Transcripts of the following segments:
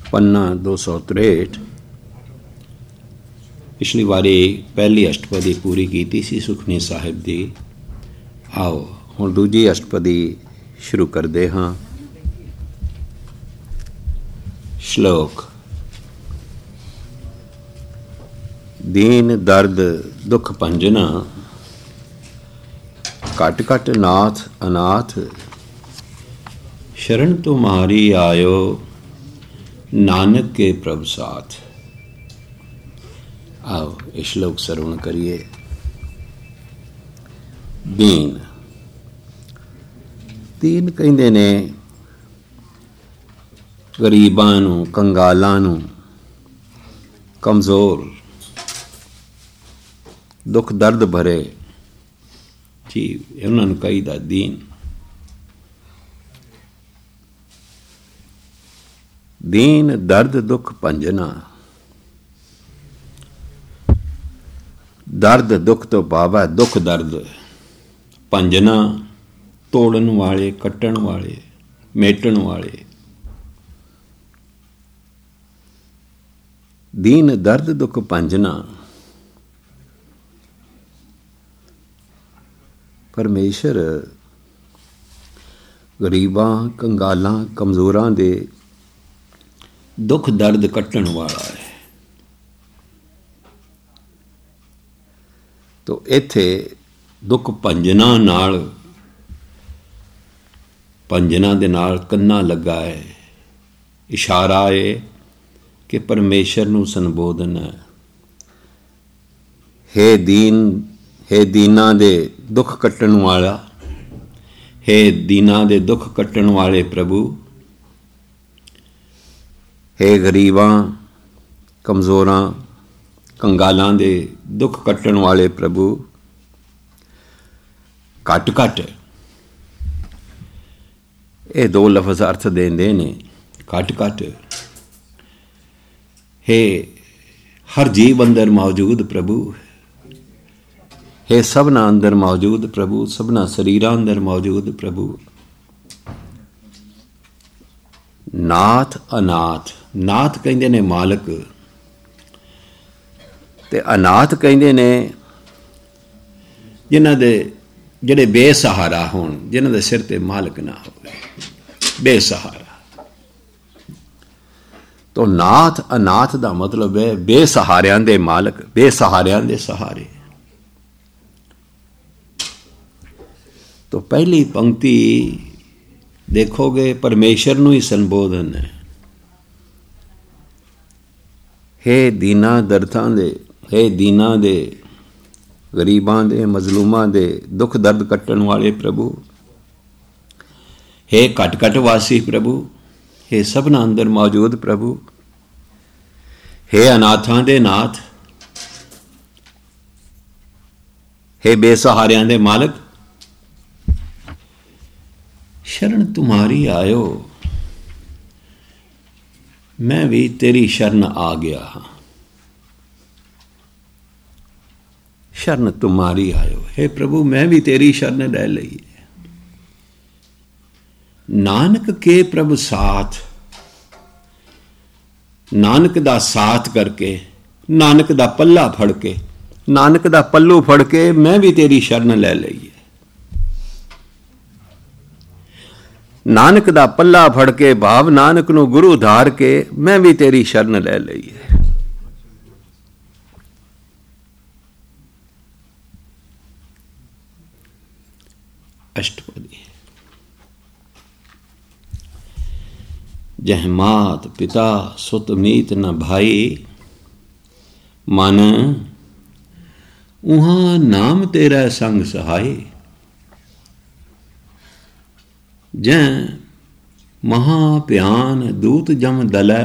पन्ना 263। पिछली वारी पहली अष्टपदी पूरी की सी सुखनी साहिब की। आओ हुण दूजी अष्टपदी शुरू करते हाँ। श्लोक। दीन दर्द दुख भंजना, कट कट नाथ अनाथ, शरण तुम्हारी आयो नानक के प्रभ साथ। आओ ये श्लोक श्रवण करिए। दीन दीन कहते ने गरीबां नूं, कंगालां नूं, कमज़ोर, दुख दर्द भरे जीव उन्हां नूं कहीदा दीन। दीन दर्द दुख भंजना। दर्द दुख तो भाव है दुख दर्द, भंजना तोड़न वाले, कट्टण वाले, मेटण वाले। दीन दर्द दुख भंजना। परमेश्वर गरीबां, कंगालां, कमज़ोरां दे दुख दर्द कट्टण वाला है। तो इत्थे दुख भंजना नाल, भंजना दे नाल कन्ना लगा है, इशारा है कि परमेश्वर नूं संबोधन है। हे दीन, हे दीना दे दुख कट्टण वाला, हे दीना दे दुख कट्टण वाले प्रभु, हे गरीबां, कमज़ोरां, कंगालां दे दुख कट्टण वाले प्रभु। घट घट ये दो लफ्ज़ अर्थ देंदे ने। घट घट हे हर जीव अंदर मौजूद प्रभु, हे सबना अंदर मौजूद प्रभु, सबना शरीरां अंदर मौजूद प्रभु। नाथ अनाथ, नाथ कहते ने मालक, ते अनाथ कहते ने जिन्हां दे जिहड़े बेसहारा होण, जिन्हां दे सिर ते मालक ना होवे, बेसहारा। तो नाथ अनाथ दा मतलब है बेसहारियां दे मालक, बेसहारियां दे सहारे। तो पहली पंक्ति देखोगे परमेश्वर नूं ही संबोधन है। हे दीना दर्दां दे, हे दीना दे, गरीबां दे, मजलूमां दे दुख दर्द कट्टण वाले प्रभु। हे घट घट वासी प्रभु, हे सबना अंदर मौजूद प्रभु। हे अनाथां दे नाथ, हे बेसहारियां दे मालक, शरण तुम्हारी आयो, मैं भी तेरी शरण आ गया हाँ। शरण तुम्हारी आयो, हे प्रभु मैं भी तेरी शरण ले लई। नानक के प्रभु साथ, नानक दा साथ करके, नानक दा पल्ला फड़ के, नानक दा पल्लू फड़ के मैं भी तेरी शरण ले लई। नानक दा पल्ला फड़ के भाव नानक नूं गुरु धार के मैं भी तेरी शरण ले लई है। अष्टपदी। जह मात पिता सुत मीत न भाई, मन उहाँ नाम तेरा संग सहाय। जै महाप्यान दूत जम दलै,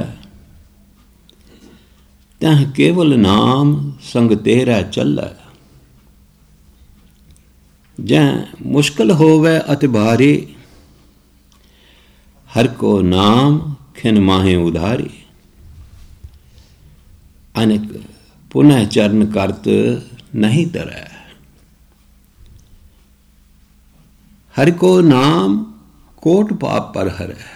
तह केवल नाम संग तेरा चलै। जै मुश्किल होवै अति भारी, हर को नाम खिन माहे उधारी। अनेक पुनः चरण करत नहीं तरै, हर को नाम कोट पाप पर हरै।